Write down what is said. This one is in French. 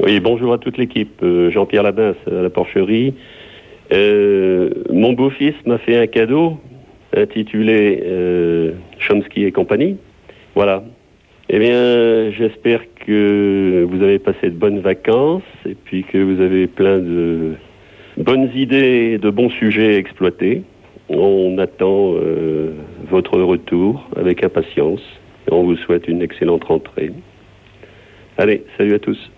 Oui, bonjour à toute l'équipe. Jean-Pierre Labin à la porcherie. Mon beau-fils m'a fait un cadeau intitulé Chomsky et compagnie. Voilà. Eh bien, j'espère que vous avez passé de bonnes vacances et puis que vous avez plein de bonnes idées et de bons sujets à exploiter. On attend votre retour avec impatience et on vous souhaite une excellente rentrée. Allez, salut à tous.